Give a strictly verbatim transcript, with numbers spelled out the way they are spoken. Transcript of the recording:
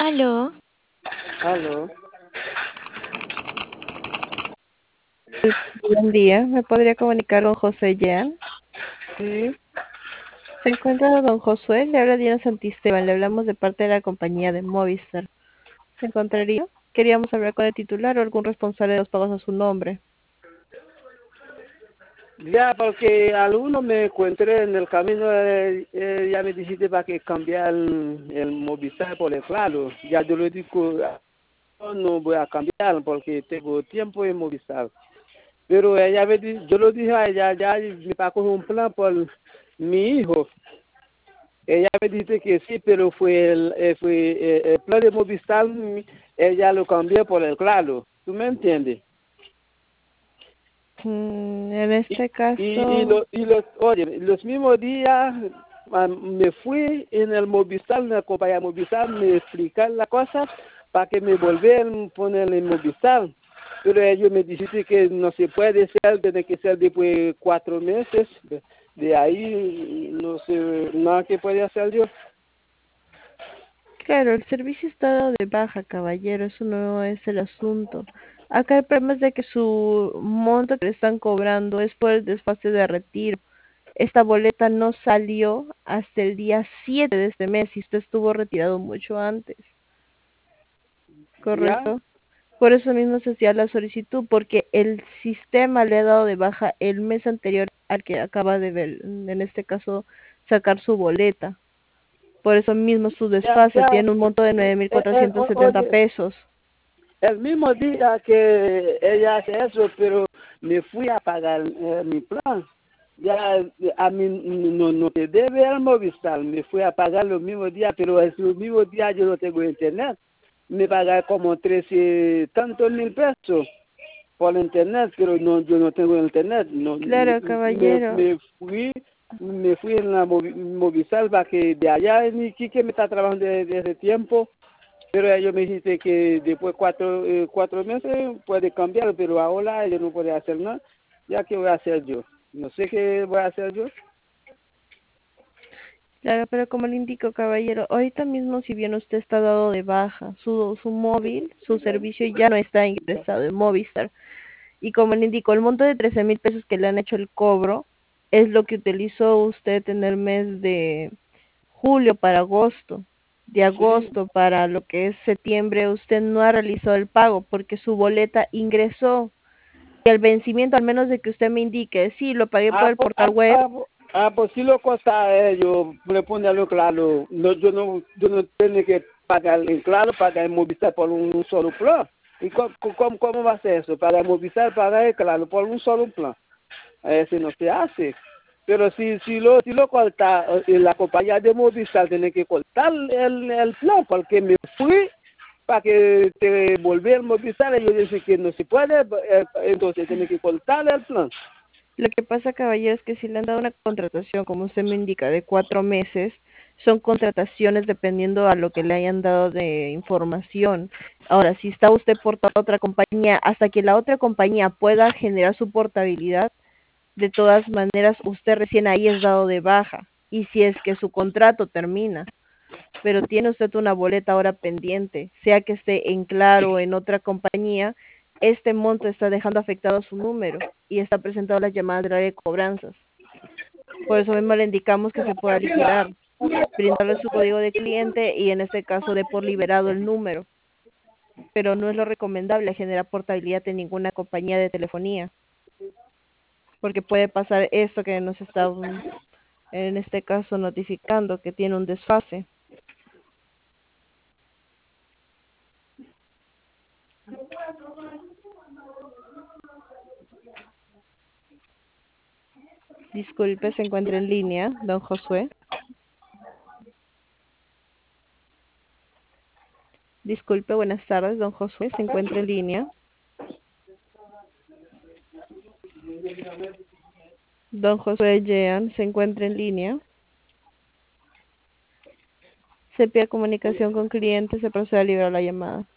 Aló, Aló, Buen día, ¿me podría comunicar con José Jean? sí, Se encuentra don Josué, le habla Diana Santisteban, le hablamos de parte de la compañía de Movistar. ¿Se encontraría? Queríamos hablar con el titular o algún responsable de los pagos a su nombre. ya porque alguno me encontré en el camino, eh, eh, ya me dijiste para que cambiar el, el Movistar por el Claro. Ya yo le digo, "Ah, no voy a cambiar porque tengo tiempo en Movistar. Pero ella me di- yo lo dije a ella, ya me pagó un plan por mi hijo. Ella me dice que sí, pero fue el, eh, fue eh, el plan de Movistar, mm, ella lo cambió por el Claro. ¿Tú me entiendes? Mm, en Y, este y, y, caso, lo- y los, oye, los mismos días ah, me fui en el Movistar, en la compañía Movistar, me explicaron la cosa para que me volvieran a poner en Movistar. Pero ellos me dijeron que no se puede ser, tiene que ser después de cuatro meses. De, de ahí no sé nada que puede hacer yo. claro, el servicio está dado de baja, caballero, eso no es el asunto. Acá el problema es de que su monto que le están cobrando es por el desfase de retiro. Esta boleta no salió hasta el día siete de este mes y usted estuvo retirado mucho antes, ¿Ya? ¿correcto? Por eso mismo se hacía la solicitud, porque el sistema le ha dado de baja el mes anterior al que acaba de ver, en este caso, sacar su boleta. Por eso mismo su Ya, desfase ya. tiene un monto de nueve mil Eh, eh, cuatrocientos o- setenta oye, pesos. el mismo día que ella hace eso, pero me fui a pagar eh, mi plan. Ya eh, a mí no, no te debe el Movistar, me fui a pagar los mismos días, pero el mismo día yo no tengo internet. Me pagué como trece tantos mil pesos por internet, pero no, yo no tengo internet. No, Claro, me, caballero. me fui me fui en la Movi- Movistar para que de allá en Iquique me está trabajando desde, desde tiempo, pero ellos me dijiste que después cuatro eh, cuatro meses puede cambiar, pero ahora ellos no pueden hacer nada. Ya que voy a hacer yo, no sé qué voy a hacer yo. Claro, pero como le indico, caballero, ahorita mismo si bien usted está dado de baja, su, su móvil, su servicio ya no está ingresado en Movistar. Y como le indico, el monto de trece mil pesos que le han hecho el cobro es lo que utilizó usted en el mes de julio para agosto. De Sí, agosto para lo que es septiembre, usted no ha realizado el pago porque su boleta ingresó. Y el vencimiento, al menos de que usted me indique, sí, lo pagué por ah, el pues, portal ah, web. ah, ah, pues si lo costa ellos, me pone algo claro. No, yo no yo no tengo que pagar en claro, pagar en Movistar por un, un solo plan. ¿Y cómo, cómo, cómo va a ser eso? Pagar en Movistar, pagar en claro por un solo plan. Ese no se hace. Pero si si lo si lo corta, eh, la compañía de Movistar tiene que cortar el, el plan porque me fui para que te volver a Movistar. Ellos dicen que no se puede, eh, entonces tiene que cortar el plan. Lo que pasa, caballero, es que si le han dado una contratación, como usted me indica, de cuatro meses, son contrataciones dependiendo a lo que le hayan dado de información. Ahora, si está usted por otra compañía, hasta que la otra compañía pueda generar su portabilidad, de todas maneras, usted recién ahí es dado de baja. Y si es que su contrato termina, pero tiene usted una boleta ahora pendiente, sea que esté en Claro o en otra compañía, este monto está dejando afectado su número y está presentado las llamadas del área de cobranzas. Por eso mismo le indicamos que se pueda liquidar, brindarle su código de cliente y en este caso de por liberado el número. Pero no es lo recomendable generar portabilidad en ninguna compañía de telefonía, porque puede pasar esto que nos está mm, en este caso notificando que tiene un desfase. Disculpe, se encuentra en línea, don Josué. Disculpe, buenas tardes, don Josué, se encuentra en línea. Don Josué Jean se encuentra en línea. Se pide comunicación con cliente, se procede a liberar la llamada.